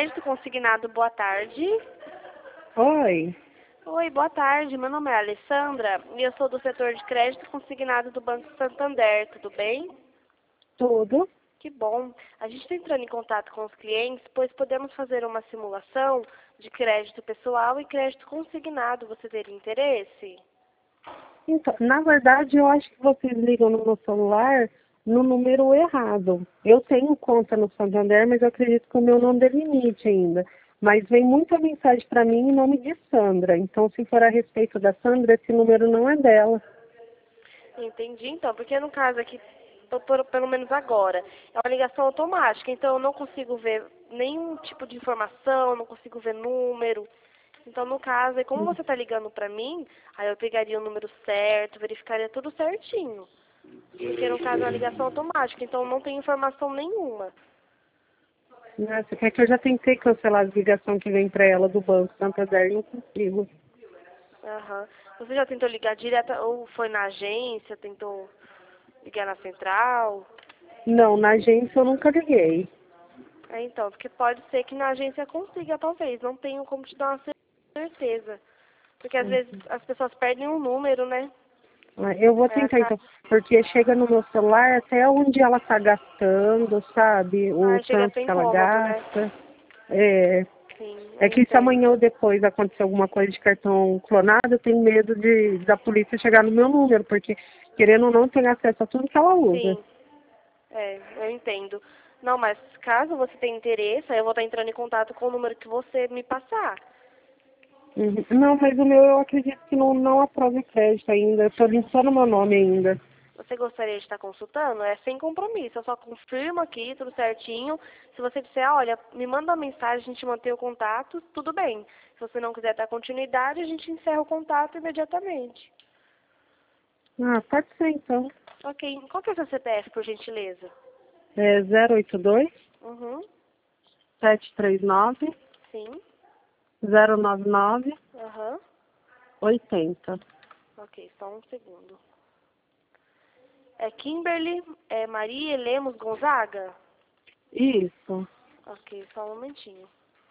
Crédito Consignado, boa tarde. Oi, Oi, boa tarde. Meu nome é Alessandra e eu sou do setor de crédito consignado do Banco Santander. Tudo bem? tudo? Que bom. A gente está entrando em contato com os clientes, pois podemos fazer uma simulação de crédito pessoal e crédito consignado. Você teria interesse? Então, na verdade, eu acho que vocês ligam no meu celular no número errado. Eu tenho conta no Santander, mas eu acredito que o meu não dê limite ainda. Mas vem muita mensagem para mim em nome de Sandra. Então, se for a respeito da Sandra, esse número não é dela. Entendi, então, porque no caso aqui, pelo menos agora, é uma ligação automática, então eu não consigo ver nenhum tipo de informação, não consigo ver número. Então, no caso, aí como você está ligando para mim, aí eu pegaria o número certo, verificaria tudo certinho. Porque no caso é uma ligação automática, então não tem informação nenhuma. Nossa, é que eu já tentei cancelar as ligações que vem para ela do Banco Santander e não consigo. Aham. Você já tentou ligar direto, ou foi na agência, tentou ligar na central? Não, na agência eu nunca liguei. É, então, porque pode ser que na agência consiga, talvez. Não tenho como te dar uma certeza. Porque às vezes as pessoas perdem um número, né? Eu vou Aí tentar acaba... então, porque chega no meu celular até onde ela está gastando, sabe? Ah, O chega a tanto ser que ela incômodo, né? gasta. É, Sim, é eu que se entendo. amanhã ou depois acontecer alguma coisa de cartão clonado, eu tenho medo da polícia chegar no meu número, porque querendo ou não tem acesso a tudo que ela usa. Sim, eu entendo. Não, mas caso você tenha interesse, aí eu vou estar entrando em contato com o número que você me passar. Uhum. Não, mas o meu eu acredito que não aprova crédito ainda. Eu estou limpando meu nome ainda. Você gostaria de estar consultando? É sem compromisso. Eu só confirmo aqui, tudo certinho. Se você disser, olha, me manda uma mensagem, a gente mantém o contato, tudo bem. Se você não quiser dar continuidade, a gente encerra o contato imediatamente. Ah, pode ser então. Ok. Qual que é o seu CPF, por gentileza? É 082 Uhum. 739 Sim. 099 Aham. 80. Ok, só um segundo. É Kimberly, Maria Lemos Gonzaga? Isso. Ok, só um momentinho.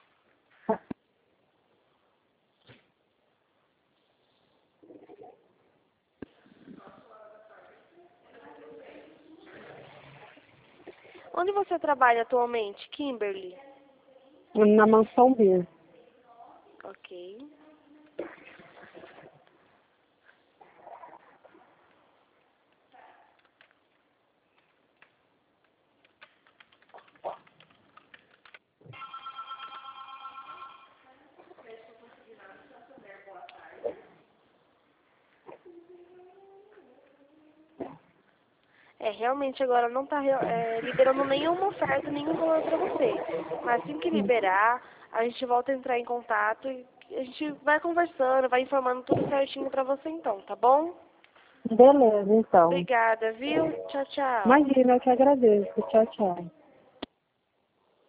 Onde você trabalha atualmente, Kimberly? Na mansão B. Ok. Realmente agora não está liberando nenhuma oferta, nenhum valor para você. Mas assim que liberar, a gente volta a entrar em contato e a gente vai conversando, vai informando tudo certinho para você então, tá bom? Beleza, então. Obrigada, viu? Tchau, tchau. Imagina, eu que agradeço. Tchau, tchau.